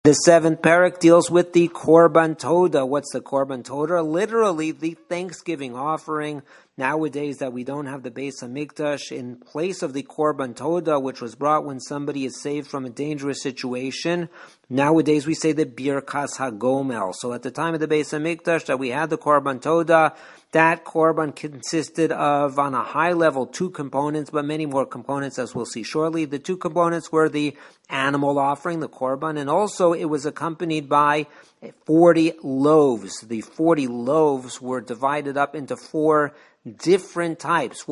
The seventh parak deals with the Korban Toda. What's the Korban Toda? Literally, the Thanksgiving offering. Nowadays that we don't have the Beis Hamikdash, in place of the Korban Toda, which was brought when somebody is saved from a dangerous situation, nowadays we say the Birkas HaGomel. So at the time of the Beis Hamikdash that we had the Korban Toda, that Korban consisted of, on a high level, two components, but many more components, as we'll see shortly. The two components were the animal offering, the Korban, and also it was accompanied by 40 loaves. The 40 loaves were divided up into four different types.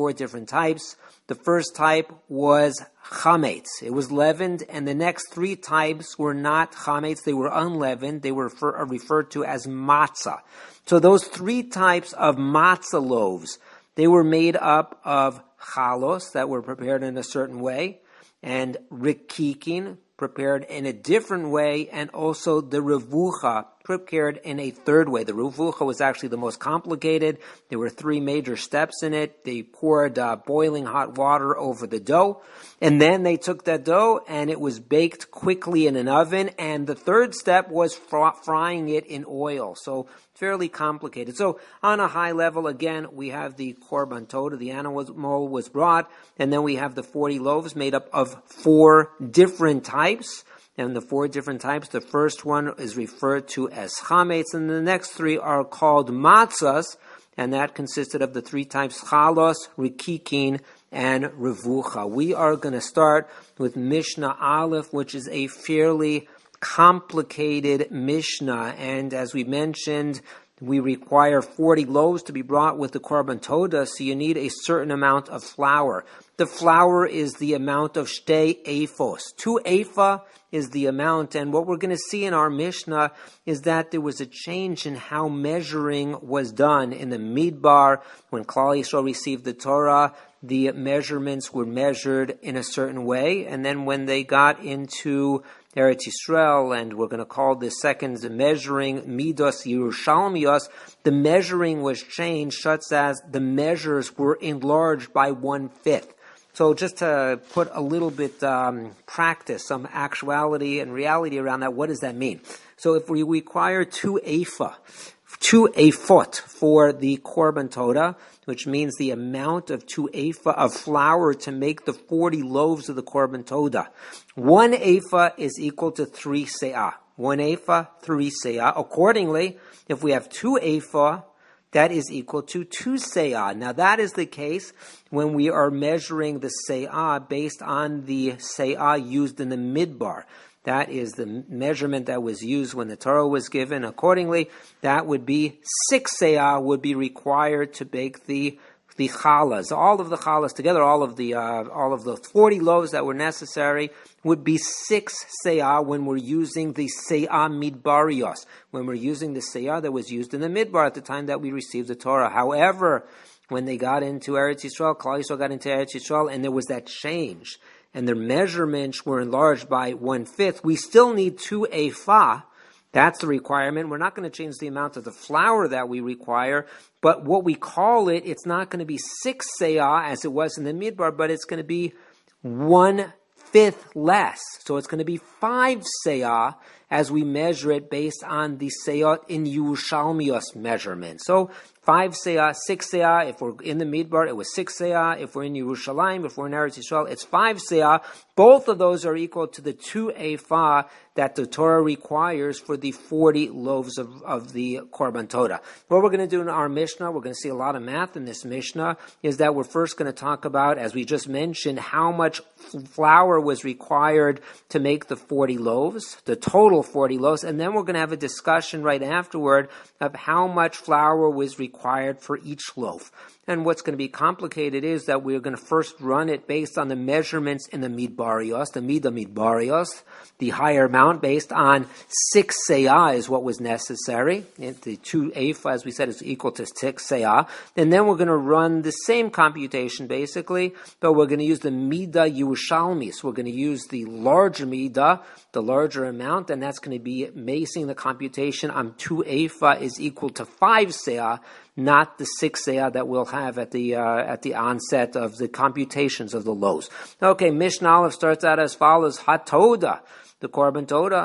The first type was chametz. It was leavened, and the next three types were not chametz. They were unleavened. They were referred to as matzah. So those three types of matzah loaves, they were made up of chalos that were prepared in a certain way, and rikikin, prepared in a different way, and also the revucha, prepared in a third way. The revucha was actually the most complicated. There were three major steps in it. They poured boiling hot water over the dough, and then they took that dough and it was baked quickly in an oven, and the third step was frying it in oil. So fairly complicated. So on a high level, again, we have the Korban Toda, the animal was brought, and then we have the 40 loaves made up of four different types. And the four different types, the first one is referred to as chametz, and the next three are called matzahs, and that consisted of the three types chalos, rikikin, and revucha. We are going to start with Mishnah Aleph, which is a fairly complicated Mishnah, and as we mentioned, we require 40 loaves to be brought with the Korban Toda, so you need a certain amount of flour. The flour is the amount of shtei ephos. 2 ephah is the amount, and what we're going to see in our Mishnah is that there was a change in how measuring was done in the Midbar. When Klal Yisrael received the Torah, the measurements were measured in a certain way, and then when they got into Eretz Yisrael, and we're going to call this second measuring Midos Yerushalmios, the measuring was changed such as the measures were enlarged by 1/5. So just to put a little bit practice, some actuality and reality around that, what does that mean? So if we require 2 ephot for the Korban Toda, which means the amount of 2 ephah of flour to make the 40 loaves of the Korban Toda. 1 ephah is equal to 3 se'ah. 1 ephah, 3 se'ah. Accordingly, if we have 2 ephah, that is equal to 2 se'ah. Now that is the case when we are measuring the se'ah based on the se'ah used in the midbar. That is the measurement that was used when the Torah was given. Accordingly, that would be 6 se'ah would be required to bake the challahs. All of the challahs together, all of the 40 loaves that were necessary would be 6 se'ah when we're using the se'ah midbarios. When we're using the se'ah that was used in the midbar at the time that we received the Torah. However, when they got into Eretz Yisrael, Klal Yisrael got into Eretz Yisrael, and there was that change, and their measurements were enlarged by 1/5, we still need 2 ephah. That's the requirement. We're not going to change the amount of the flour that we require, but what we call it, it's not going to be 6 se'ah as it was in the midbar, but it's going to be 1/5 less. So it's going to be 5 se'ah as we measure it based on the se'ah in Yerushalmios measurement. So 5 se'ah, 6 se'ah. If we're in the midbar, it was 6 se'ah. If we're in Yerushalayim, if we're in Eretz Yisrael, it's 5 se'ah. Both of those are equal to the 2 ephah that the Torah requires for the 40 loaves of the Korban Toda. What we're going to do in our Mishnah, we're going to see a lot of math in this Mishnah, is that we're first going to talk about, as we just mentioned, how much flour was required to make the 40 loaves, the total 40 loaves, and then we're going to have a discussion right afterward of how much flour was required for each loaf. And what's going to be complicated is that we're going to first run it based on the measurements in the midbarios, the midah midbarios, the higher amount based on 6 se'ah is what was necessary. The 2 ephah, as we said, is equal to 6 se'ah. And then we're going to run the same computation basically, but we're going to use the midah Yerushalmis. We're going to use the larger midah, the larger amount, and that's going to be basing the computation on 2 ephah is equal to 5 se'ah, not the 6 se'ah that we'll have at the onset of the computations of the loaves. Okay, Mishnah Aleph starts out as follows: Hatoda, the Korban Toda.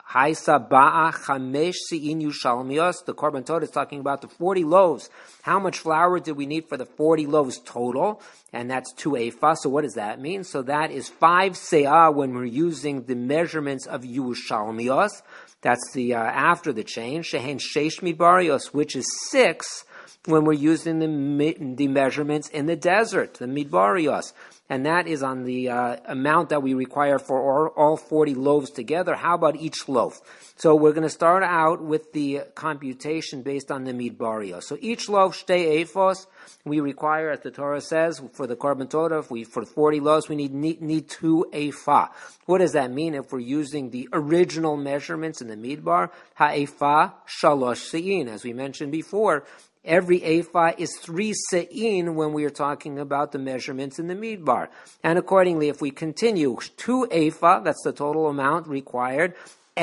Haisa ba'a chamesh si'in yushalmios. The Korban Todah is talking about the 40 loaves. How much flour did we need for the 40 loaves total? And that's 2 ephah. So what does that mean? So that is 5 se'ah when we're using the measurements of Yerushalmios. That's the after the change. Shehen sheish midbarios, which is 6 when we're using the measurements in the desert, the midbarios. And that is on the amount that we require for all 40 loaves together. How about each loaf? So we're going to start out with the computation based on the midbarios. So each loaf, shtei ephos, we require, as the Torah says, for the Korban Todah, for 40 loaves, we need 2 ephah. What does that mean if we're using the original measurements in the midbar? Ha-ephah shalosh se'in, as we mentioned before. Every ephah is 3 se'in when we are talking about the measurements in the midbar. And accordingly, if we continue, 2 ephah, that's the total amount required,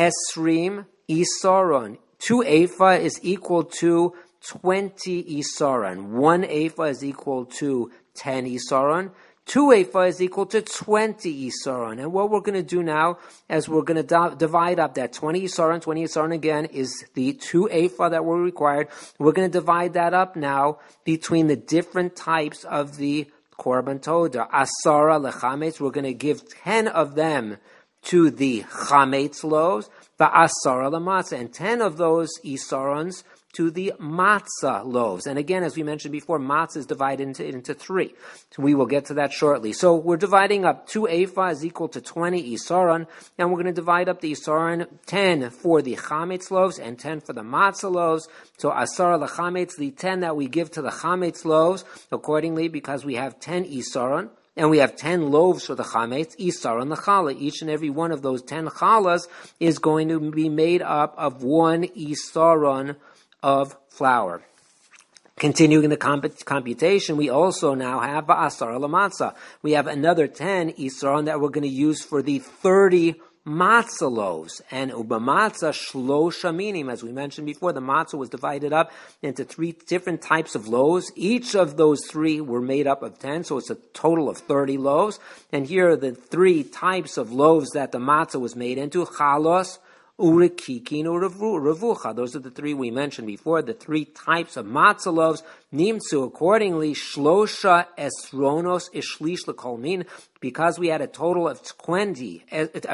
esrim isaron. 2 ephah is equal to 20 isaron. 1 ephah is equal to 10 isaron. 2 ephah is equal to 20 isaron. And what we're going to do now is we're going to divide up that 20 isaron. 20 isaron again is the 2 ephah that were required. We're going to divide that up now between the different types of the Korban Todah. Asara lechametz, we're going to give 10 of them to the chametz loaves, va'asara lematzah, and 10 of those isarons to the matzah loaves. And again, as we mentioned before, matzah is divided into 3. So we will get to that shortly. So we're dividing up 2 ephah is equal to 20 isaron, and we're going to divide up the isaron 10 for the chametz loaves and 10 for the matzah loaves. So asara lechametz, the 10 that we give to the chametz loaves, accordingly, because we have 10 isaron, and we have 10 loaves for the chametz, isaron the challah. Each and every one of those 10 challahs is going to be made up of 1 isaron of flour. Continuing the computation, we also now have ba'asar lamatzah. We have another 10 isaron that we're going to use for the 30 matzah loaves. And ubamatzah shlosha minim, as we mentioned before, the matzah was divided up into 3 different types of loaves. Each of those 3 were made up of 10, so it's a total of 30 loaves. And here are the 3 types of loaves that the matzah was made into: chalos, urikikin, revucha. Those are the 3 we mentioned before, the 3 types of matzah loaves. Nimtzu, accordingly, shlosha esronos ishlish lekolmin, because we had a total of 10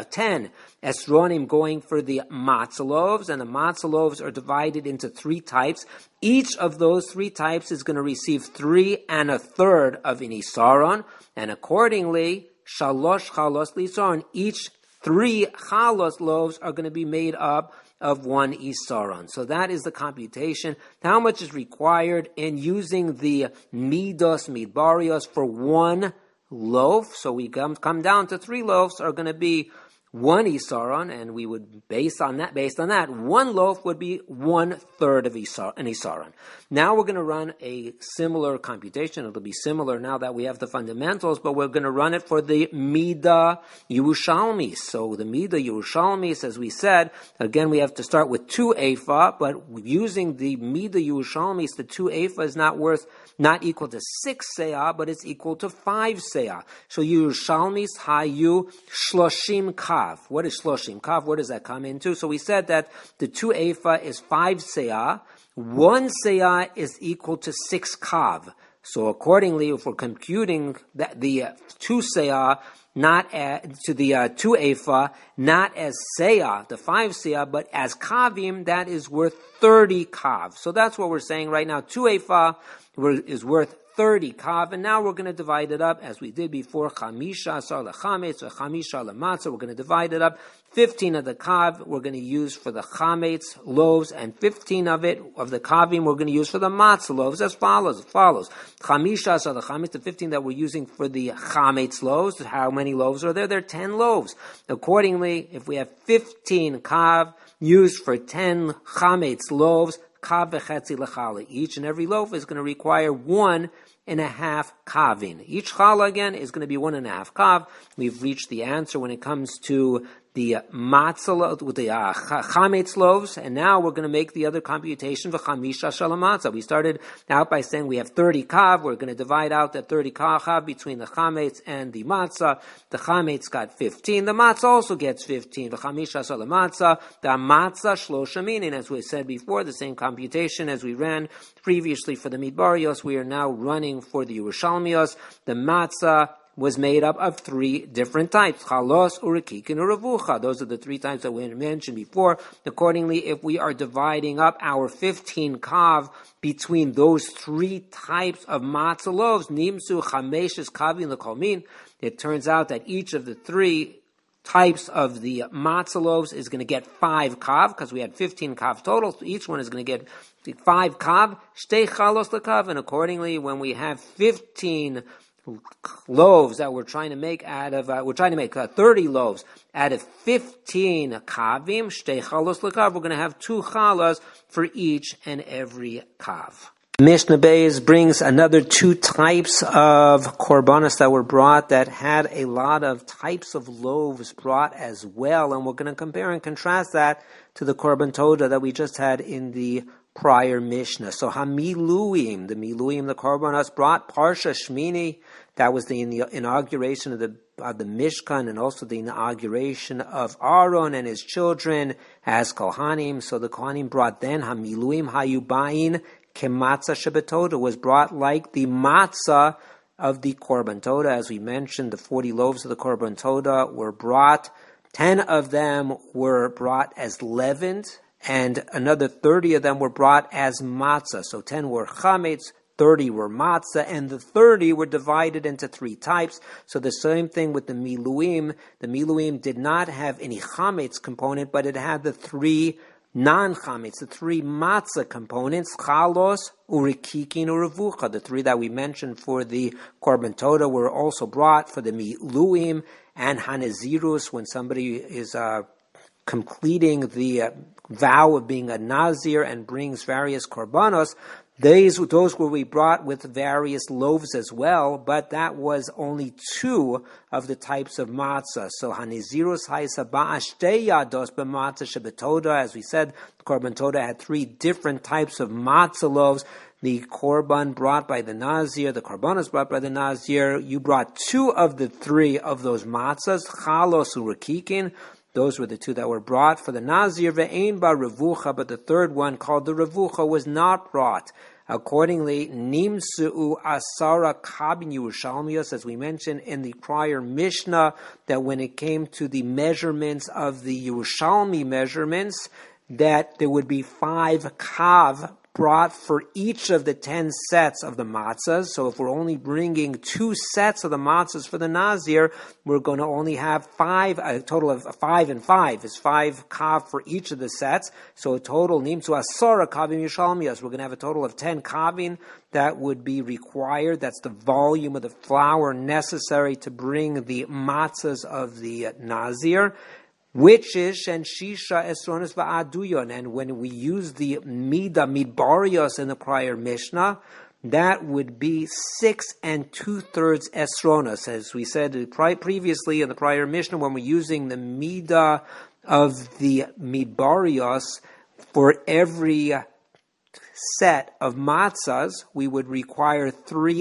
esronim going for the matzah loaves, and the matzah loaves are divided into 3 types. Each of those 3 types is going to receive 3 1/3 of an isaron, and accordingly, shalosh chalos lisaron. Each 3 chalos loaves are going to be made up of 1 isaron. So that is the computation. How much is required in using the midos midbarios for 1 loaf? So we come down to 3 loaves are going to be 1 isaron, and we would based on that, 1 loaf would be 1/3 of an isaron. Now we're going to run a similar computation. It'll be similar now that we have the fundamentals, but we're going to run it for the Midah Yerushalmis. So the Midah Yerushalmis, as we said, again, we have to start with 2 ephah, but using the Midah Yerushalmis, the 2 ephah is not equal to 6 se'ah, but it's equal to 5 se'ah. So Yerushalmis hayu shloshim kav. What is shloshim kav? What does that come into? So we said that the 2 ephah is 5 se'ah. 1 se'ah is equal to 6 kav. So accordingly, if we're computing the 2 se'ah to the 2 ephah, not as se'ah, the 5 se'ah, but as kavim, that is worth 30 kav. So that's what we're saying right now. 2 ephah is worth 30 kav, and now we're going to divide it up as we did before. Chamisha asar lechametz, or chamisha lematzah. We're going to divide it up. 15 of the kav we're going to use for the chametz loaves, and 15 of the kavim we're going to use for the matzah loaves. As follows. Chamisha asar lechametz, the 15 that we're using for the chametz loaves. How many loaves are there? There are 10 loaves. Accordingly, if we have 15 kav used for 10 chametz loaves, kav v'chetzi lechallah. Each and every loaf is going to require 1.5 kavin. Each challah, again, is going to be 1.5 kav. We've reached the answer when it comes to the matzah, with the chametz loaves, and now we're going to make the other computation for chamisha shalamatza. We started out by saying we have 30 kav. We're going to divide out that 30 kav between the chametz and the matzah. The chametz got 15. The matzah also gets 15. The chamisha shalamatza, the matzah shlosha minin. As we said before, the same computation as we ran previously for the midbarios, we are now running for the Yerushalmios. The matzah was made up of 3 different types: chalos, urikikin, uravucha. Those are the 3 types that we mentioned before. Accordingly, if we are dividing up our 15 kav between those 3 types of matzah loaves, nimsu chameshes kavin lekolmin, it turns out that each of the 3 types of the matzah loaves is going to get 5 kav, because we had 15 kav total, so each one is going to get 5 kav, shtei chalos lekav, and accordingly, when we have 15 loaves that we're trying to make out of, 30 loaves out of 15 kavim, shtei chalos lekav, we're going to have 2 chalas for each and every kav. Mishnah Beis brings another 2 types of korbanos that were brought that had a lot of types of loaves brought as well, and we're going to compare and contrast that to the korban toda that we just had in the prior Mishnah. So hamiluim, the korbanos brought parsha shmini, that was the inauguration of the Mishkan, and also the inauguration of Aaron and his children as Kohanim. So the Kohanim brought then hamiluim hayubain kematzah shebetoda, was brought like the matzah of the korban toda. As we mentioned, the 40 loaves of the korban toda were brought. 10 of them were brought as leavened, and another 30 of them were brought as matzah. So 10 were chametz, 30 were matzah, and the 30 were divided into 3 types. So the same thing with the miluim. The miluim did not have any chametz component, but it had the 3 non-chametz, the 3 matzah components: chalos, urikikin, uravucha. The 3 that we mentioned for the korban toda were also brought for the miluim, and hanazirus, when somebody is completing the vow of being a nazir and brings various korbanos. Those will be brought with various loaves as well, but that was only 2 of the types of matzah. So hanizirus haisa ba'ashtei yados b'matzah shebetoda. As we said, the korban toda had 3 different types of matzah loaves. The korban brought by the nazir, the korbanos brought by the nazir. You brought 2 of the 3 of those matzahs, chalos urikikin. Those were the 2 that were brought for the nazir. Ve'ein ba revucha, but the 3rd one, called the revucha, was not brought. Accordingly, nimsu'u asara kabin Yerushalmios, as we mentioned in the prior Mishnah, that when it came to the measurements of the Yerushalmi measurements, that there would be 5 kav brought for each of the 10 sets of the matzahs. So if we're only bringing 2 sets of the matzahs for the nazir, we're going to only have 5, a total of 5 and 5 is 5 kav for each of the sets. So a total nimsu asara kavim Yerushalmios. We're going to have a total of 10 kavim that would be required. That's the volume of the flour necessary to bring the matzahs of the nazir, which is shen shisha esronos va'aduyon. And when we use the midbarios in the prior Mishnah, that would be 6 2/3 esronos. As we said previously in the prior Mishnah, when we're using the midah of the midbarios, for every set of matzahs, we would require 3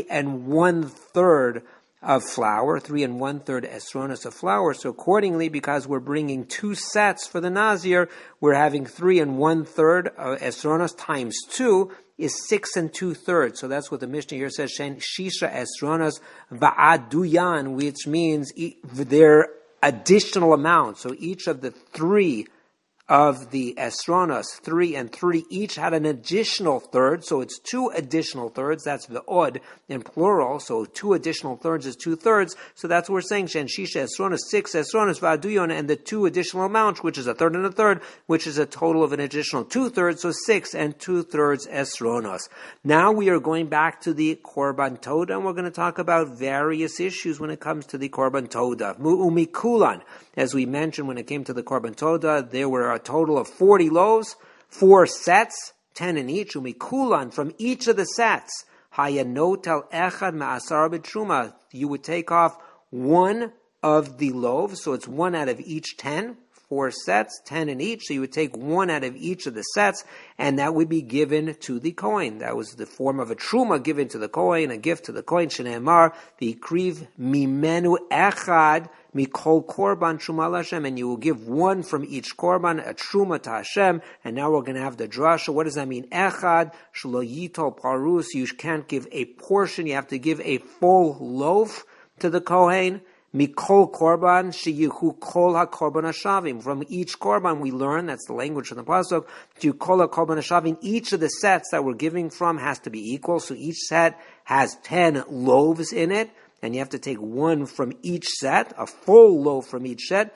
1/3 of flour, 3 1/3 esronos of flour. So accordingly, because we're bringing 2 sets for the nazir, we're having 3 1/3 esronos times 2 is 6 2/3. So that's what the Mishnah here says, shen shisha esronos va'aduyan, which means they're additional amounts. So each of the 3 of the esronos, 3 and 3, each had an additional third, so it's 2 additional thirds. That's the od in plural, so 2 additional thirds is 2/3. So that's what we're saying, shen shisha esronos, 6 esronos va'aduyon, and the 2 additional amounts, which is a third and a third, which is a total of an additional 2/3, so 6 2/3 esronos. Now we are going back to the korban toda, and we're going to talk about various issues when it comes to the korban toda. Umikulan, as we mentioned, when it came to the korban toda, there were a total of 40 loaves, 4 sets, 10 in each. Umikulan, from each of the sets, hayanotel echad ma'asar b'truma, you would take off 1 of the loaves, so it's 1 out of each 10 4 sets, 10 in each. So you would take one out of each of the sets, and that would be given to the Kohen. That was the form of a truma given to the Kohen, a gift to the Kohen. Shneimar, the kriv mimenu echad mikol korban truma Hashem, and you will give one from each korban, a truma to Hashem. And now we're going to have the drasha. What does that mean? Echad shlo yitol parus. You can't give a portion. You have to give a full loaf to the Kohen. Mikol korban sheyihu kol hakorban hashavim. From each korban we learn, that's the language of the pasuk, to kol hakorban hashavim. Each of the sets that we're giving from has to be equal. So each set has 10 loaves in it, and you have to take one from each set, a full loaf from each set.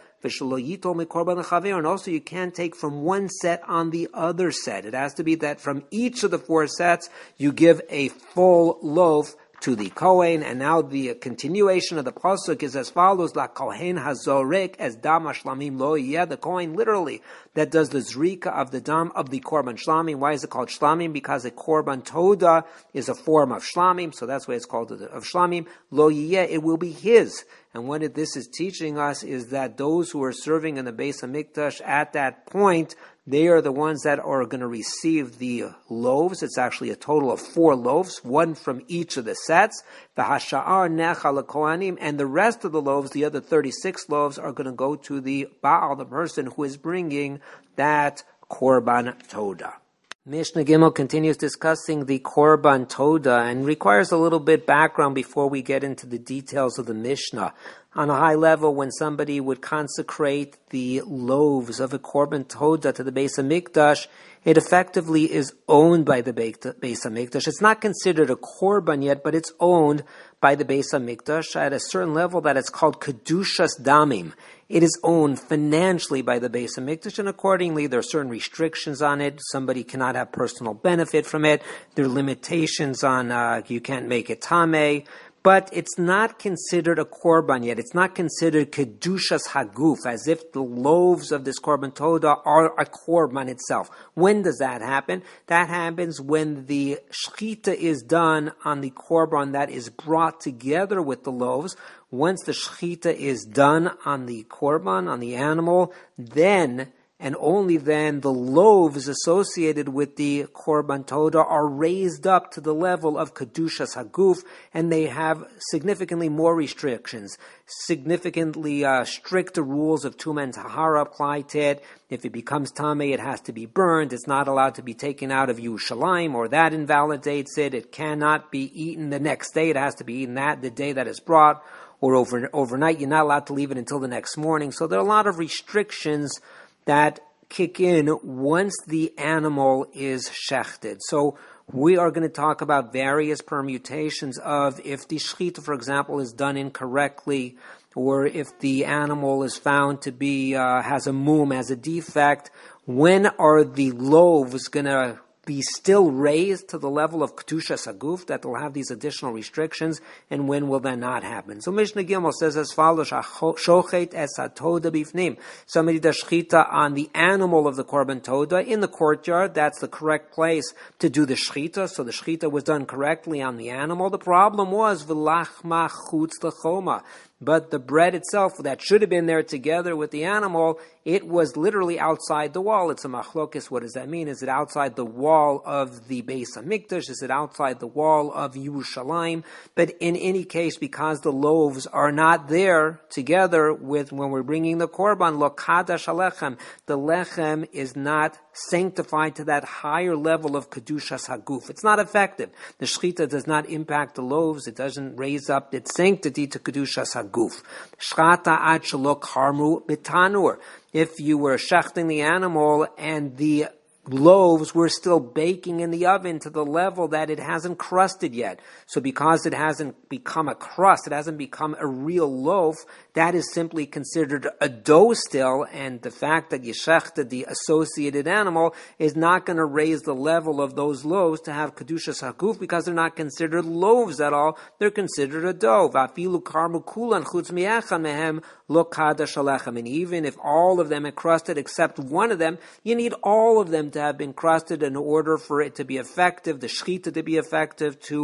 And also you can't take from one set on the other set. It has to be that from each of the 4 sets you give a full loaf to the Kohen. And now the continuation of the pasuk is as follows: La Kohen hazorek as dam hashlamim lo yeh. The Kohen literally that does the zrika of the dam of the korban shlamim. Why is it called shlamim? Because a korban toda is a form of shlamim, so that's why it's called of shlamim. Lo yeh, it will be his. And what this is teaching us is that those who are serving in the Beis HaMikdash at that point, they are the ones that are going to receive the loaves. It's actually a total of 4 loaves, one from each of the sets. The hasha'ar necha lekohanim, and the rest of the loaves, the other 36 loaves, are going to go to the Baal, the person who is bringing that korban toda. Mishnah Gimel continues discussing the Korban Toda and requires a little bit background before we get into the details of the Mishnah. On a high level, when somebody would consecrate the loaves of a Korban Toda to the Beis HaMikdash, it effectively is owned by the Beis HaMikdash. It's not considered a Korban yet, but it's owned by the Beis HaMikdash at a certain level that it's called Kedushas Damim. It is owned financially by the Beis HaMikdash, and accordingly there are certain restrictions on it. Somebody cannot have personal benefit from it. There are limitations on you can't make it tameh. But it's not considered a korban yet. It's not considered kedushas haguf, as if the loaves of this korban toda are a korban itself. When does that happen? That happens when the shechita is done on the korban that is brought together with the loaves. Once the shechita is done on the korban, on the animal, then and only then the loaves associated with the korban toda are raised up to the level of kedushas haguf, and they have significantly more restrictions, significantly stricter rules of tumah and tahara apply to it. If it becomes tameh, it has to be burned. It's not allowed to be taken out of Yerushalayim, or that invalidates it. It cannot be eaten the next day. It has to be eaten the day that it's brought, or overnight. You're not allowed to leave it until the next morning. So there are a lot of restrictions that kick in once the animal is shechted. So we are going to talk about various permutations of if the shechita, for example, is done incorrectly, or if the animal is found to be has a mum, has a defect. When are the loaves going to be still raised to the level of kedushas haguf, that will have these additional restrictions, and when will that not happen? So Mishnah Gimel says as follows: Shochet es hatoda bifnim. Somebody does shechita on the animal of the korban toda in the courtyard. That's the correct place to do the shechita. So the shechita was done correctly on the animal. The problem was v'lachma chutz lechoma. But the bread itself that should have been there together with the animal, it was literally outside the wall. It's a machlokes. What does that mean? Is it outside the wall of the Beis HaMikdash? Is it outside the wall of Yerushalayim? But in any case, because the loaves are not there together with when we're bringing the korban, lo kadash halechem, the lechem is not sanctified to that higher level of kedushas haguf. It's not effective. The shechita does not impact the loaves. It doesn't raise up its sanctity to kedushas haguf. Shchata ad shelo karmu b'tanur. If you were shechting the animal and the loaves were still baking in the oven to the level that it hasn't crusted yet. So because it hasn't become a crust, it hasn't become a real loaf, that is simply considered a dough still, and the fact that you shechted the associated animal is not going to raise the level of those loaves to have kedushas haguf, because they're not considered loaves at all. They're considered a dough. Vafilu karmu kulan chutz mi'echad mehem lo kadash halechem. And even if all of them are crusted except one of them, you need all of them to have been crusted in order for it to be effective, the shechita to be effective, to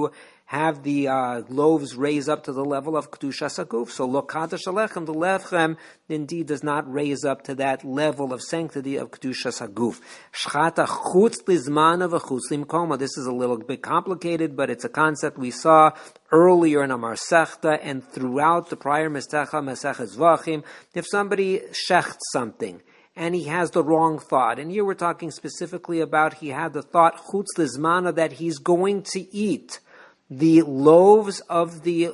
have the loaves raise up to the level of Kedushas HaGuf. So lo Kadash HaLechem, the lechem indeed does not raise up to that level of sanctity of Kedushas HaGuf. Shchata chutz lizmana v'chutz limkoma. This is a little bit complicated, but it's a concept we saw earlier in a Masechta and throughout the prior Masechta, Masechet Zvachim. If somebody shechts something, and he has the wrong thought, and here we're talking specifically about he had the thought chutz lizmana that he's going to eat the loaves of the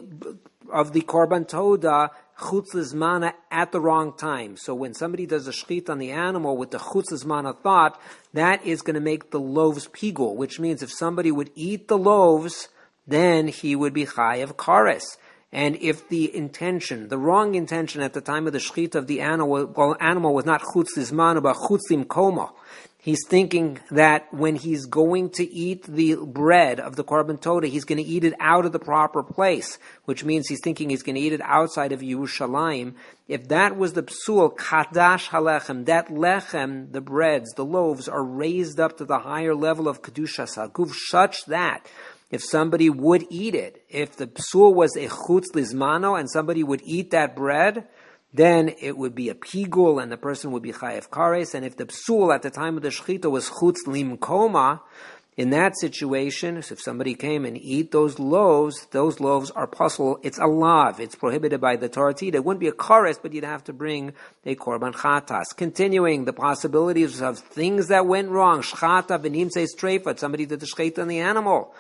Korban Toda chutz lizmana at the wrong time. So when somebody does a shchit on the animal with the chutz lizmana thought, that is going to make the loaves pigul, which means if somebody would eat the loaves, then he would be chayav kares. And if the intention, the wrong intention at the time of the shchita of the animal was not chutz lizmana but chutz limkoma, he's thinking that when he's going to eat the bread of the Korban Toda, he's going to eat it out of the proper place, which means he's thinking he's going to eat it outside of Yerushalayim. If that was the psul, kadash halechem, that lechem, the breads, the loaves, are raised up to the higher level of Kedushas HaGuf, such that if somebody would eat it, if the psul was a chutz lizmano and somebody would eat that bread, then it would be a pigul and the person would be chayav kares. And if the psul at the time of the shechita was chutz limkoma, in that situation, if somebody came and eat those loaves are pasul. It's a lav. It's prohibited by the Torah. It wouldn't be a kares, but you'd have to bring a korban chatas. Continuing the possibilities of things that went wrong. Shchata v'nimtzei streifat. Somebody did the shchita on the animal.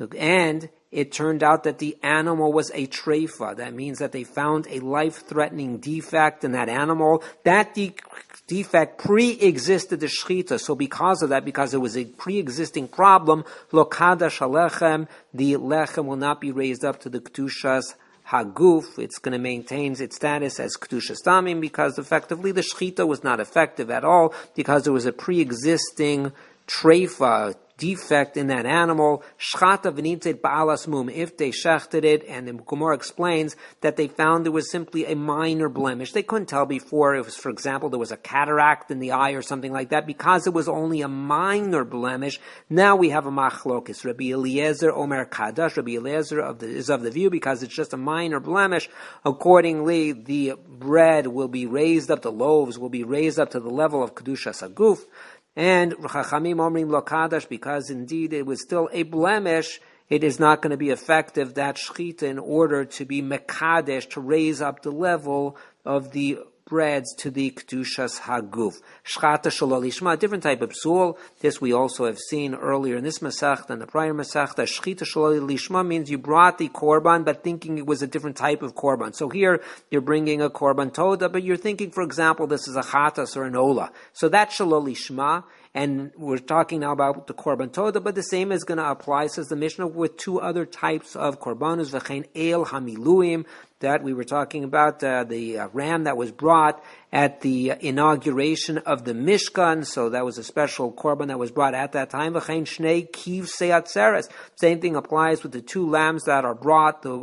And it turned out that the animal was a treifa. That means that they found a life-threatening defect in that animal. That defect pre-existed the shechita. So because of that, because it was a pre-existing problem, lo kadash halechem, the lechem will not be raised up to the kedushas haguf. It's going to maintain its status as kedushas damim because effectively the shechita was not effective at all because there was a pre-existing treifa, defect in that animal. Shchata v'nitzet ba'alas mum. If they shechted it, and the Gemara explains that they found there was simply a minor blemish. They couldn't tell before it was, for example, there was a cataract in the eye or something like that. Because it was only a minor blemish, now we have a machlokis. Rabbi Eliezer Omer Kadash. Rabbi Eliezer is of the view because it's just a minor blemish. Accordingly, the bread will be raised up, the loaves will be raised up to the level of Kedushas HaGuf. And Chachamim Omrim Lo Kadash, because indeed it was still a blemish, it is not going to be effective, that shechita, in order to be mekadesh, to raise up the level of the breads to the Kedushas HaGuf. Shchata Shalol Lishma, a different type of psul. This we also have seen earlier in this Masechta and the prior Masechta. Shchita Shalol Lishma means you brought the korban, but thinking it was a different type of korban. So here, you're bringing a korban toda, but you're thinking, for example, this is a chatas or an ola. So that's Shalol Lishma. And we're talking now about the korban toda, but the same is going to apply, says the Mishnah, with two other types of korbanos, v'chein el hamiluim, that we were talking about, the ram that was brought at the inauguration of the Mishkan. So that was a special korban that was brought at that time. V'chein shnei kivsei atzeres. Same thing applies with the two lambs that are brought, the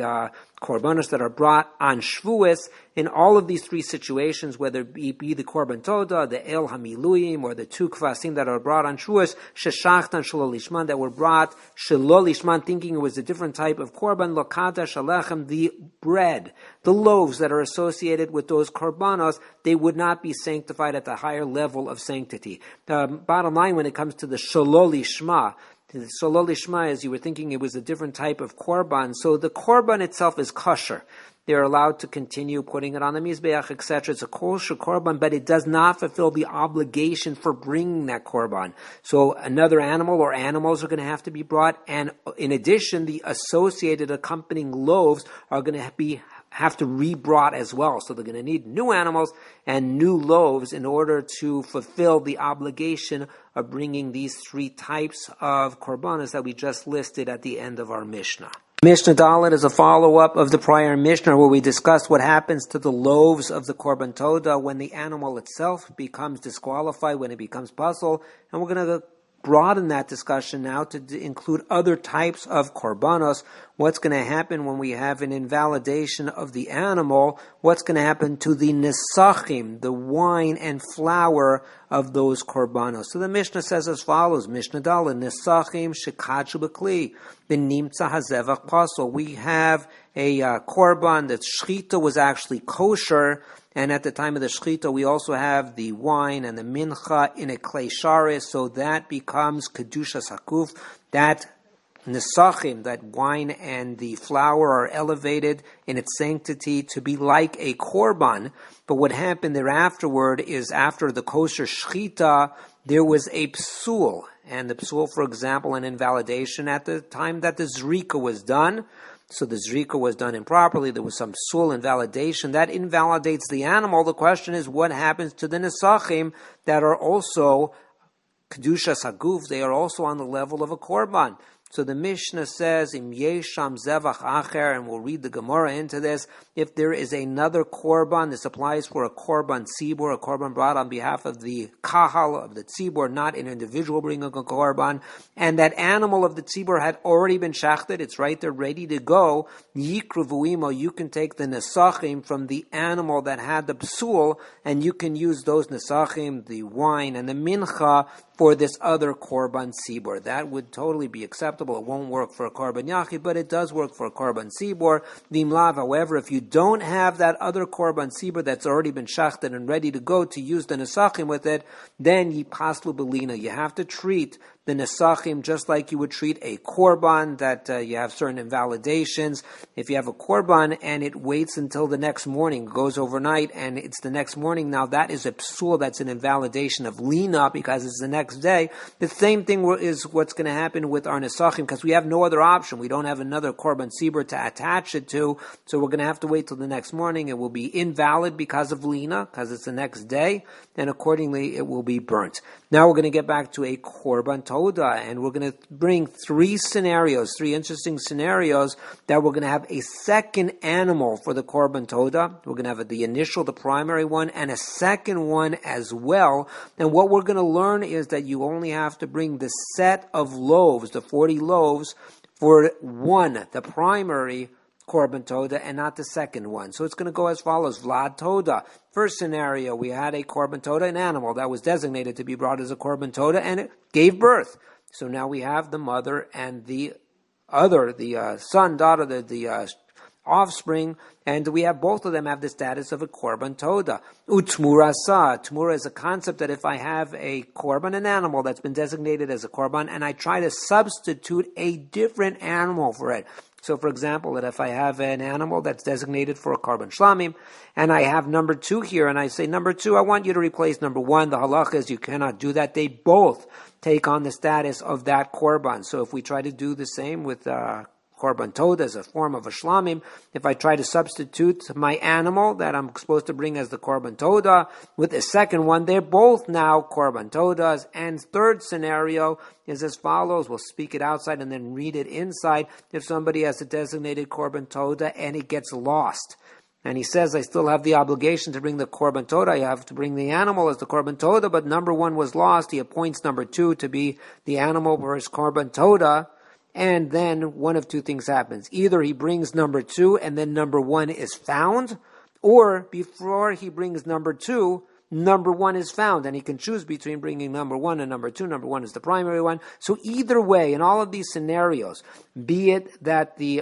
korbanos that are brought on Shvuos. In all of these three situations, whether it be the korban toda, the el hamiluim, or the two kvasim that are brought on Shvuos, sheshachtan shalol lishman, that were brought shalol lishman, thinking it was a different type of korban, lo kadash alechem, the bread, the loaves that are associated with those korbanos, they would not be sanctified at the higher level of sanctity. Bottom line, when it comes to the shalol lishma, the shalol lishma, as you were thinking it was a different type of korban, so the korban itself is kosher. They're allowed to continue putting it on the mizbeach, etc. It's a kosher korban, but it does not fulfill the obligation for bringing that korban. So another animal or animals are going to have to be brought, and in addition, the associated accompanying loaves are going to have to re-brought as well. So they're going to need new animals and new loaves in order to fulfill the obligation of bringing these three types of korbanos that we just listed at the end of our Mishnah. Mishnah Dalet is a follow-up of the prior Mishnah where we discussed what happens to the loaves of the Korban Toda when the animal itself becomes disqualified, when it becomes puzzle. And we're going to broaden that discussion now to include other types of korbanos. What's going to happen when we have an invalidation of the animal? What's going to happen to the nesachim, the wine and flour of those korbanos? So the Mishnah says as follows, Mishnah Daled, nesachim shekachu b'kli, v'nimtza hazevach pasol. We have a korban that shchita was actually kosher, and at the time of the shchita, we also have the wine and the mincha in a klei sharis, so that becomes kedushas hakuf. That nesachim, that wine and the flour, are elevated in its sanctity to be like a korban. But what happened there afterward is, after the kosher shchita, there was a psul. And the psul, for example, an invalidation at the time that the zrika was done. So the zrika was done improperly. There was some psul invalidation. That invalidates the animal. The question is, what happens to the nesachim that are also kedushas haguf? They are also on the level of a korban. So the Mishnah says, Im yesham zevach acher, and we'll read the Gemara into this, if there is another korban, this applies for a korban tzibur, a korban brought on behalf of the kahal, of the tzibur, not an individual bringing a korban, and that animal of the tzibur had already been shachted, it's right there, ready to go, yikru v'uimo, you can take the nesachim from the animal that had the psul, and you can use those nesachim, the wine and the mincha, for this other korban tzibur. That would totally be acceptable. It won't work for a korban yachid, but it does work for a korban tzibur. V'imlav, however, if you don't have that other korban tzibur that's already been shachted and ready to go to use the nesachim with it, then yipaslu belina. You have to treat the nesachim just like you would treat a korban, that you have certain invalidations. If you have a korban and it waits until the next morning, goes overnight, and it's the next morning, now that is a psul, that's an invalidation of lina, because it's the next day. The same thing is what's going to happen with our nesachim, because we have no other option. We don't have another korban tzibur to attach it to, so we're going to have to wait till the next morning. It will be invalid because of lina, because it's the next day, and accordingly it will be burnt. Now we're going to get back to a korban toda, and we're going to bring three interesting scenarios, that we're going to have a second animal for the korban toda. We're going to have the initial, the primary one, and a second one as well. And what we're going to learn is that you only have to bring the set of loaves, the 40 loaves, for one, the primary korban toda, and not the second one. So it's going to go as follows. Vlad toda. First scenario, we had a korban toda, an animal that was designated to be brought as a korban toda, and it gave birth. So now we have the mother and the other, the son, daughter, the offspring, and we have both of them have the status of a korban toda. Utmurasa. Tmura is a concept that if I have a korban, an animal that's been designated as a korban, and I try to substitute a different animal for it. So, for example, that if I have an animal that's designated for a korban shlamim, and I have number 2 here, and I say, number 2, I want you to replace number 1, the halacha is you cannot do that. They both take on the status of that korban. So if we try to do the same with korban toda as a form of a shlamim, if I try to substitute my animal that I'm supposed to bring as the korban toda with the second one, they're both now korban todas. And third scenario is as follows. We'll speak it outside and then read it inside. If somebody has a designated korban toda and it gets lost, and he says, I still have the obligation to bring the korban toda, I have to bring the animal as the korban toda, but number 1 was lost, he appoints number 2 to be the animal for his korban toda. And then one of two things happens. Either he brings number 2 and then number 1 is found, or before he brings number 2, number 1 is found, and he can choose between bringing number 1 and number 2. Number 1 is the primary one. So either way, in all of these scenarios, be it that the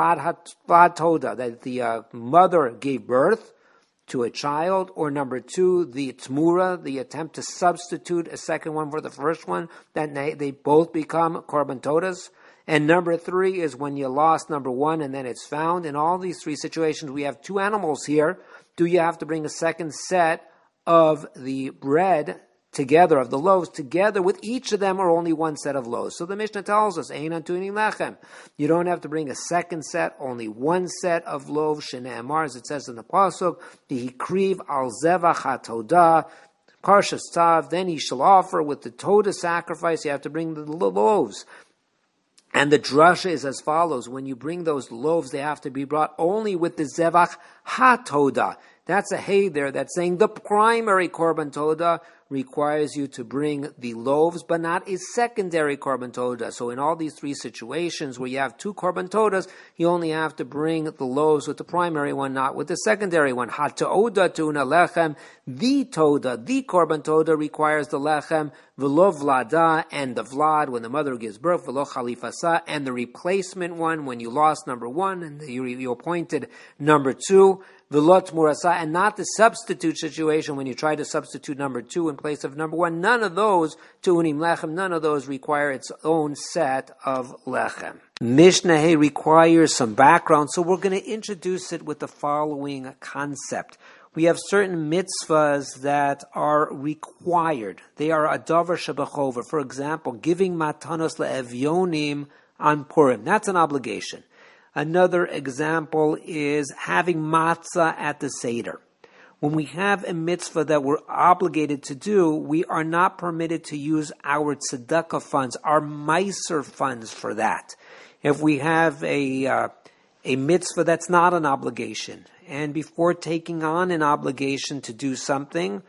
vlad toda, that the mother gave birth to a child, or number 2, the tmura, the attempt to substitute a second one for the first one, that they both become korban todas. And number 3 is when you lost number 1 and then it's found. In all these 3 situations, we have 2 animals here. Do you have to bring a second set of the bread together, of the loaves together with each of them, or only one set of loaves? So the Mishnah tells us, Ein antuni lechem. You don't have to bring a second set, only one set of loaves. Shene'emar, as it says in the pasuk, V'hikriv al zevach hatodah, Parshas Tav, then he shall offer with the todah sacrifice. You have to bring the loaves. And the drasha is as follows. When you bring those loaves, they have to be brought only with the zevach hatoda. That's a hey there that's saying the primary korban toda requires you to bring the loaves, but not a secondary korban toda. So in all these three situations where you have two korban todas, you only have to bring the loaves with the primary one, not with the secondary one. Hata'oda tuna lechem, the toda, the korban toda requires the lechem, v'lo vlada, and the vlad when the mother gives birth, v'lo chalifasa, and the replacement one when you lost number one and you appointed number two. V'lot murasa, and not the substitute situation when you try to substitute number two in place of number one. None of those, tu'unim lechem, none of those require its own set of lechem. Mishnah requires some background, so we're going to introduce it with the following concept. We have certain mitzvahs that are required. They are a davar shebachova. For example, giving matanos le'evyonim on Purim. That's an obligation. Another example is having matzah at the Seder. When we have a mitzvah that we're obligated to do, we are not permitted to use our tzedakah funds, our meiser funds for that. If we have a mitzvah that's not an obligation, and before taking on an obligation to do something,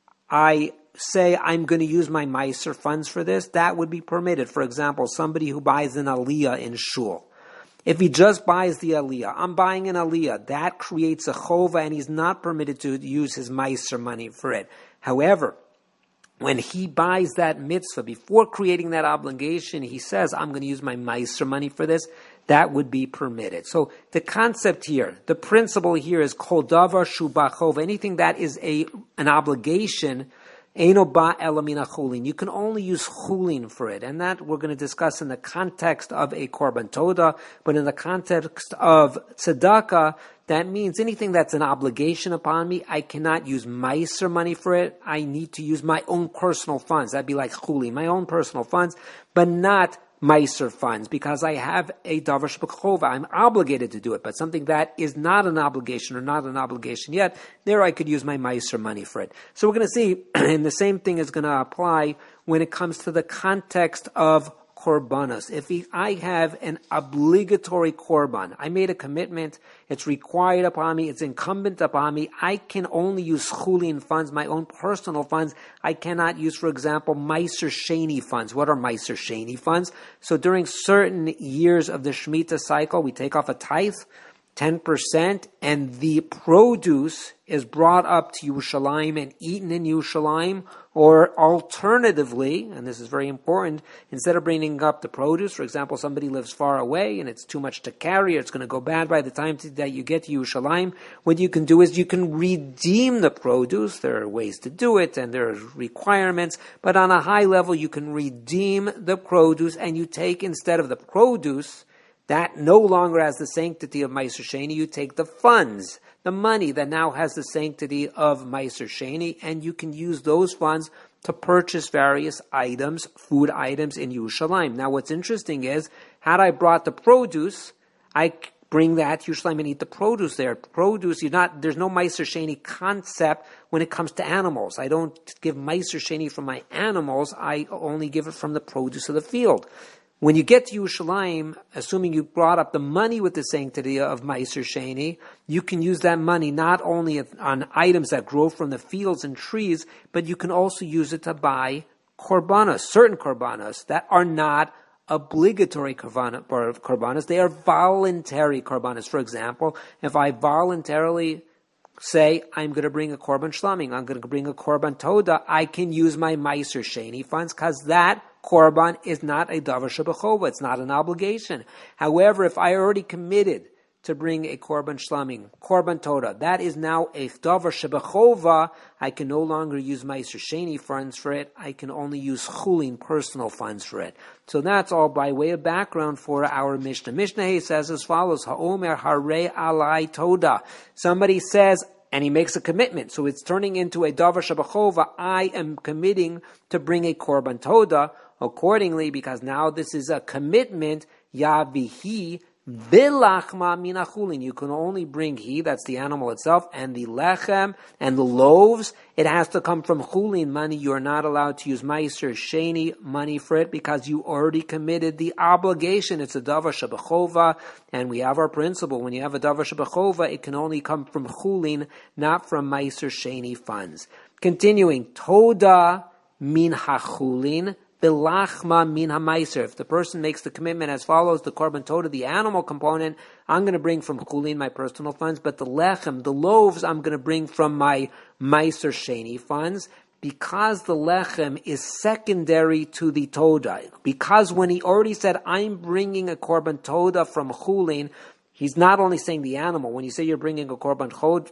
I say I'm going to use my meiser funds for this, that would be permitted. For example, somebody who buys an aliyah in shul. If he just buys the aliyah, I'm buying an aliyah, that creates a chova and he's not permitted to use his meiser money for it. However, when he buys that mitzvah, before creating that obligation, he says, I'm going to use my meiser money for this, that would be permitted. So the concept here, the principle here is kol davar shu b'chova, anything that is an obligation, Eino ba elamina chulin. You can only use chulin for it. And that we're going to discuss in the context of a korban toda. But in the context of tzedakah, that means anything that's an obligation upon me, I cannot use meiser money for it. I need to use my own personal funds. That'd be like chulin, my own personal funds, but not meiser funds, because I have a davar shebachova. I'm obligated to do it, but something that is not an obligation or not an obligation yet, there I could use my meiser money for it. So we're going to see, and the same thing is going to apply when it comes to the context of korbanos. If I have an obligatory korban, I made a commitment, it's required upon me, it's incumbent upon me, I can only use chulin funds, my own personal funds. I cannot use, for example, meiser sheni funds. What are meiser sheni funds? So during certain years of the Shemitah cycle, we take off a tithe, 10%, and the produce is brought up to Yerushalayim and eaten in Yerushalayim, or alternatively, and this is very important, instead of bringing up the produce, for example, somebody lives far away and it's too much to carry, or it's going to go bad by the time that you get to Yerushalayim, what you can do is you can redeem the produce. There are ways to do it and there are requirements, but on a high level you can redeem the produce and you take, instead of the produce, that no longer has the sanctity of meiser sheni, you take the funds, the money that now has the sanctity of meiser sheni, and you can use those funds to purchase various items, food items in Yerushalayim. Now what's interesting is, had I brought the produce, I bring that to Yerushalayim and eat the produce there. Produce, there's no meiser sheni concept when it comes to animals. I don't give meiser sheni from my animals, I only give it from the produce of the field. When you get to Yerushalayim, assuming you brought up the money with the sanctity of meiser sheni, you can use that money not only on items that grow from the fields and trees, but you can also use it to buy korbanos, certain korbanos that are not obligatory korbanos. They are voluntary korbanos. For example, if I voluntarily say, I'm going to bring a korban shlamim, I'm going to bring a korban toda, I can use my meiser sheni funds, because that korban is not a davar shebachova, it's not an obligation. However, if I already committed to bring a korban shlamim, korban toda, that is now a davar shebachova, I can no longer use meiser sheni funds for it, I can only use chulin, personal funds for it. So that's all by way of background for our Mishnah. Mishnah says as follows, ha'omer harei alai toda. Somebody says, and he makes a commitment, so it's turning into a davar shebachova, I am committing to bring a korban toda. Accordingly, because now this is a commitment, yavihi v'lachma min hachulin. You can only bring he, that's the animal itself, and the lechem and the loaves. It has to come from chulin money. You are not allowed to use meiser sheni money for it because you already committed the obligation. It's a davar shebachova, and we have our principle. When you have a davar shebachova, it can only come from chulin, not from meiser sheni funds. Continuing, Toda min hachulin, Bilachma min hamaiser. If the person makes the commitment as follows, the korban toda, the animal component, I'm going to bring from chulin, my personal funds, but the lechem, the loaves, I'm going to bring from my meiser sheni funds, because the lechem is secondary to the toda. Because when he already said, I'm bringing a korban toda from chulin, he's not only saying the animal. When you say you're bringing a korban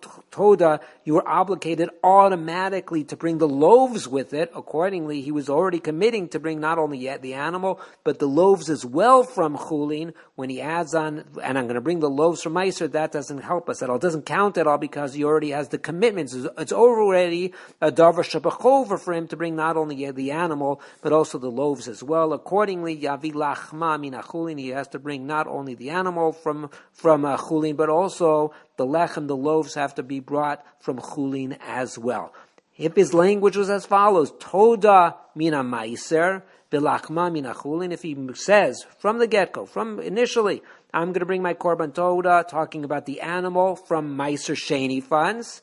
toda, you are obligated automatically to bring the loaves with it. Accordingly, he was already committing to bring not only the animal, but the loaves as well from chulin. When he adds on, and I'm going to bring the loaves from Meiser, that doesn't help us at all. It doesn't count at all because he already has the commitments. It's already a davar shebechover for him to bring not only the animal, but also the loaves as well. Accordingly, yavi lachma min chulin, he has to bring not only the animal from chulin, but also the lechem, the loaves have to be brought from chulin as well. If his language was as follows, Toda mina meiser, v'lachma mina chulin, if he says from the get-go, from initially, I'm going to bring my korban toda, talking about the animal from meiser sheni funds,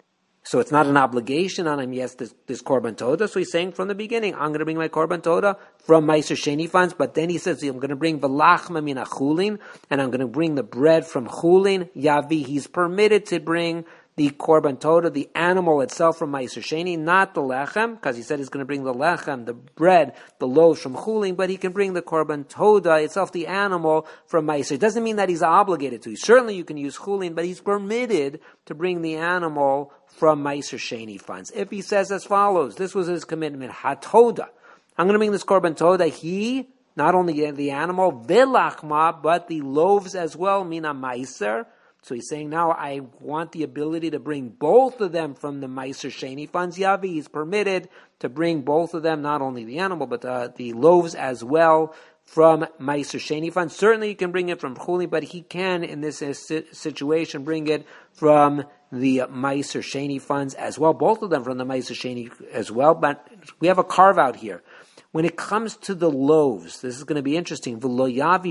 so it's not an obligation on him, yes, this korban toda. So he's saying from the beginning, I'm going to bring my korban toda from meiser sheni funds, but then he says, I'm going to bring v'lachma min chulin, and I'm going to bring the bread from chulin. Yavi, he's permitted to bring the korban toda, the animal itself from meiser sheni, not the lechem, because he said he's going to bring the lechem, the bread, the loaves from chulin, but he can bring the korban toda itself, the animal from meiser. It doesn't mean that he's obligated to. Certainly you can use chulin, but he's permitted to bring the animal from meiser sheni funds. If he says as follows, this was his commitment, hatoda, I'm going to bring this korban toda, he, not only the animal, velachma, but the loaves as well, mina meiser. So he's saying now I want the ability to bring both of them from the meiser sheni funds. Yavi, he's permitted to bring both of them, not only the animal, but the loaves as well from meiser sheni funds. Certainly you can bring it from chulin, but he can, in this situation, bring it from the meiser sheni funds as well. Both of them from the meiser sheni as well, but we have a carve out here. When it comes to the loaves, this is going to be interesting. When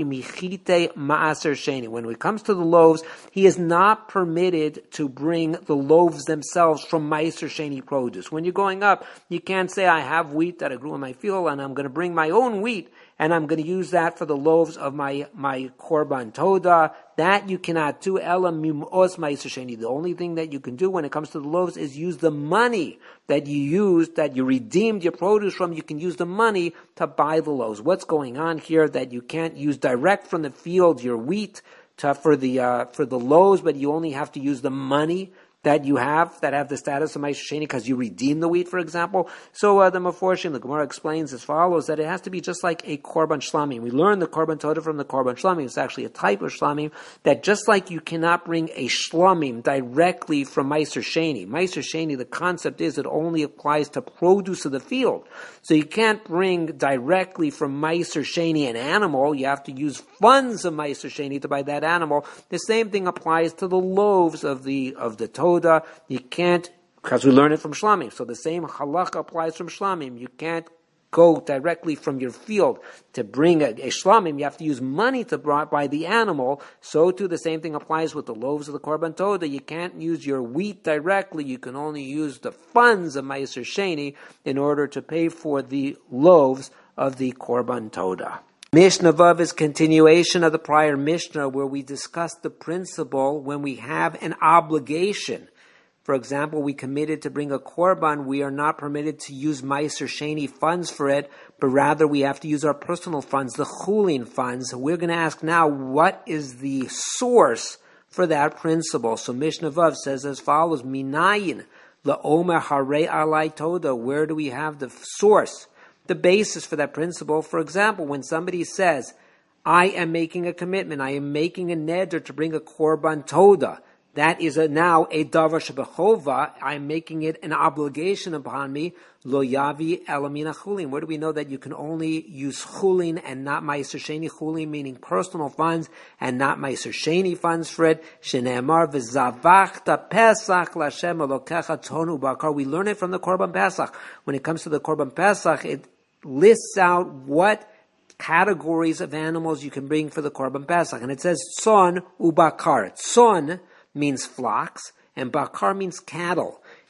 it comes to the loaves, he is not permitted to bring the loaves themselves from meiser sheni produce. When you're going up, you can't say, I have wheat that I grew in my field, and I'm going to bring my own wheat, and I'm going to use that for the loaves of my korban toda. That you cannot do. Ela mim'os meiser sheni. The only thing that you can do when it comes to the loaves is use the money that you used, that you redeemed your produce from. You can use the money to buy the loaves. What's going on here? That you can't use direct from the field your wheat for the loaves, but you only have to use the money that you have, that have the status of meiser sheni because you redeem the wheat, for example. So the Meforshim, the Gemara explains as follows, that it has to be just like a korban shlamim. We learn the korban toda from the korban shlamim. It's actually a type of shlamim that just like you cannot bring a shlamim directly from meiser sheni. Meiser sheni, the concept is it only applies to produce of the field. So you can't bring directly from meiser sheni an animal. You have to use funds of meiser sheni to buy that animal. The same thing applies to the loaves of the toda. You can't, because we learn it from shlamim. So the same halacha applies from shlamim. You can't go directly from your field to bring a shlamim. You have to use money to buy the animal. So too the same thing applies with the loaves of the korban toda. You can't use your wheat directly. You can only use the funds of meiser sheni in order to pay for the loaves of the korban toda. Mishnah Vav is continuation of the prior Mishnah where we discussed the principle when we have an obligation. For example, we committed to bring a korban, we are not permitted to use meiser sheni funds for it, but rather we have to use our personal funds, the chulin funds. We're going to ask now, what is the source for that principle? So Mishnah Vav says as follows, Minayin la'omer harei alai toda. Where do we have the source? The basis for that principle. For example, when somebody says, I am making a commitment, I am making a neder to bring a korban toda, that is now a davar shebechova, I'm making it an obligation upon me, lo yavi elamina chulin. Where do we know that you can only use chulin and not meiser sheni? Chulin meaning personal funds and not meiser sheni funds for it. Shene'emar v'zavachta pesach l'Hashem elokecha tonu bakar. We learn it from the korban pesach. When it comes to the korban pesach, it lists out what categories of animals you can bring for the korban pesach, and it says son ubakar. Son means flocks, and bakar means cattle.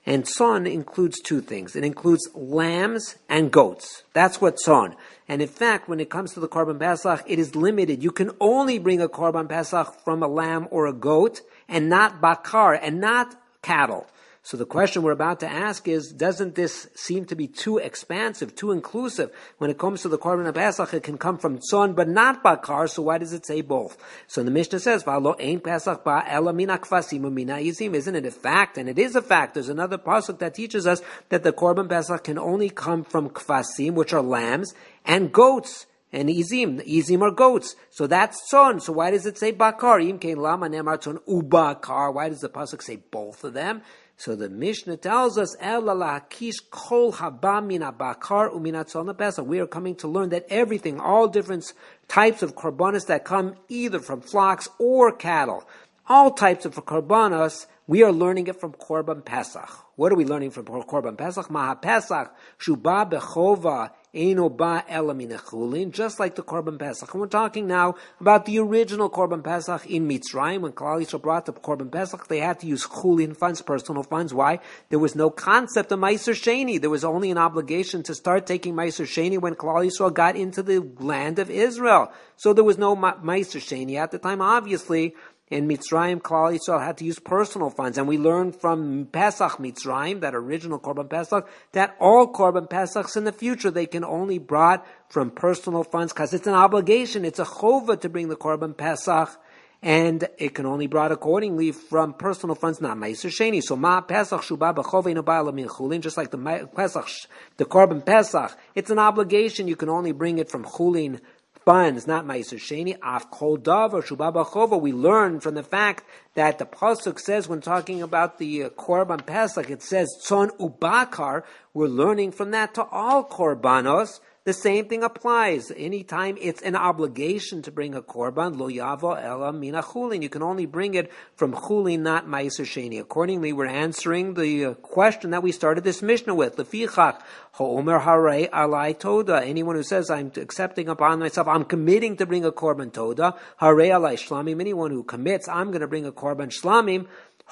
And son includes two things. It includes lambs and goats. That's what son. And in fact, when it comes to the Korban Pesach, it is limited. You can only bring a Korban Pesach from a lamb or a goat, and not bakar, and not cattle. So the question we're about to ask is, doesn't this seem to be too expansive, too inclusive? When it comes to the Korban Pesach, it can come from tzon, but not bakar, so why does it say both? So the Mishnah says, V'alo ein Pesach ba ela mina kvasim u'mina izim. Isn't it a fact? And it is a fact. There's another pasuk that teaches us that the Korban Pesach can only come from kvasim, which are lambs, and goats. And izim are goats. So that's tzon. So why does it say bakar? Im kein lama nemar tzon ubakar. Why does the pasuk say both of them? So the Mishnah tells us, we are coming to learn that everything, all different types of korbanos that come either from flocks or cattle, all types of korbanos, we are learning it from Korban Pesach. What are we learning from Korban Pesach? Maha Pesach, Shuba Bechova, Eino Ba Ela Min Chulin, just like the Korban Pesach. And we're talking now about the original Korban Pesach in Mitzrayim. When Klal Yisrael brought the Korban Pesach, they had to use Chulin funds, personal funds. Why? There was no concept of Meiser Sheni. There was only an obligation to start taking Meiser Sheni when Klal Yisrael got into the land of Israel. So there was no Meiser Sheni at the time, obviously. In Mitzrayim, Klal Yisrael had to use personal funds. And we learned from Pesach Mitzrayim, that original Korban Pesach, that all Korban Pesachs in the future, they can only brought from personal funds, because it's an obligation, it's a chova to bring the Korban Pesach, and it can only brought accordingly from personal funds, not Meiser Sheni. So Ma Pesach Shuba B'chova Eino Ba Ela Min Chulin, just like the Pesach, the Korban Pesach, it's an obligation, you can only bring it from Chulin funds, not Meiser Sheni. Af kol davar shuba b'chova. We learn from the fact that the pasuk says, when talking about the Korban Pesach, it says tzon ubakar. We're learning from that to all korbanos. The same thing applies. Anytime it's an obligation to bring a korban, lo yavo ela mina chulin. You can only bring it from chulin, not Meiser Sheni. Accordingly, we're answering the question that we started this Mishnah with. Lefichach ha'omer harei alai toda. Anyone who says, I'm accepting upon myself, I'm committing to bring a korban toda, harei alai shlamim. Anyone who commits, I'm going to bring a korban shlamim,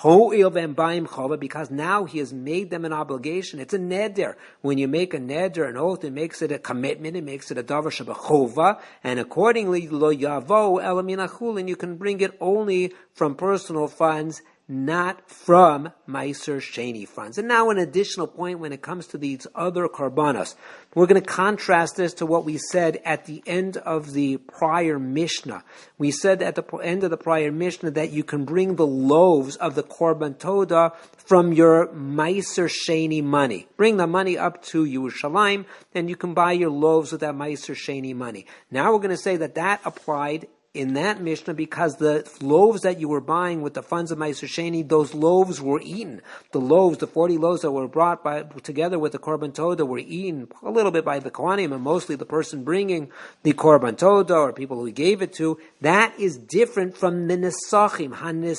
because now he has made them an obligation. It's a neder. When you make a neder, an oath, it makes it a commitment, it makes it a davar shebachova, and accordingly, lo yavo ela min chulin, you can bring it only from personal funds, not from Meiser Sheni funds. And now an additional point when it comes to these other korbanos. We're going to contrast this to what we said at the end of the prior Mishnah. We said at the end of the prior Mishnah that you can bring the loaves of the Korban Toda from your Meiser Sheni money. Bring the money up to Yerushalayim, and you can buy your loaves with that Meiser Sheni money. Now we're going to say that that applied in that Mishnah because the loaves that you were buying with the funds of Meiser Sheni, those loaves were eaten. The loaves, the 40 loaves that were brought together with the Korban Toda were eaten a little bit by the Kohanim, and mostly the person bringing the Korban Toda or people who gave it to. That is different from the Nesachim.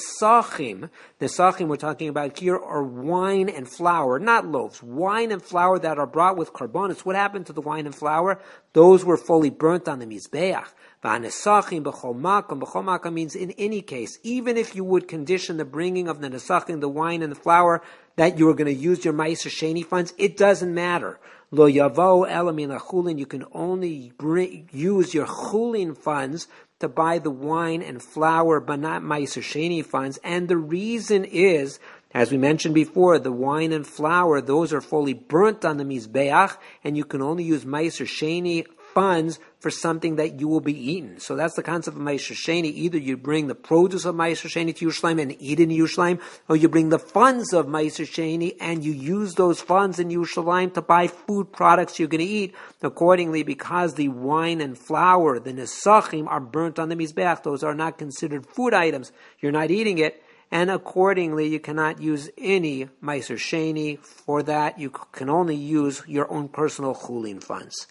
Nesachim we're talking about here are wine and flour, not loaves. Wine and flour that are brought with korbanos. What happened to the wine and flour? Those were fully burnt on the Mizbeach. Nesachim b'chol makom means in any case, even if you would condition the bringing of the nesachim, the wine and the flour, that you are going to use your Meiser Sheni funds, it doesn't matter. Lo yavo ela min chulin, you can only use your chulin funds to buy the wine and flour, but not Meiser Sheni funds. And the reason is, as we mentioned before, the wine and flour, those are fully burnt on the Mizbeach, and you can only use Meiser Sheni funds for something that you will be eaten. So that's the concept of Meiser Sheni. Either you bring the produce of Meiser Sheni to Yerushalayim and eat in Yerushalayim, or you bring the funds of Meiser Sheni and you use those funds in Yerushalayim to buy food products you're going to eat. Accordingly, because the wine and flour, the nesachim, are burnt on the Mizbeach, those are not considered food items. You're not eating it. And accordingly, you cannot use any Meiser Sheni for that. You can only use your own personal chulin funds.